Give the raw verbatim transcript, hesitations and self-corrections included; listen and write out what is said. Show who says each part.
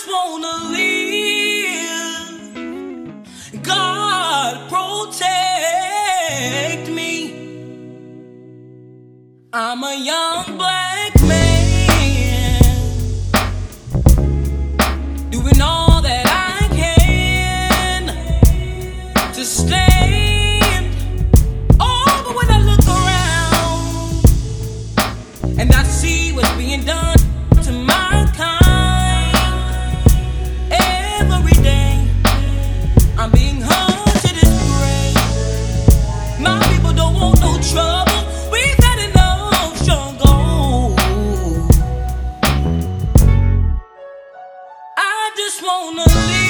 Speaker 1: just wanna live. God protect me. I'm a young black man doing all that I can to stand. Oh, but when I look around and I see what's being done to my kind, every day I'm being hung to this grave. My people don't want no trouble. We've had enough struggle. I just wanna live.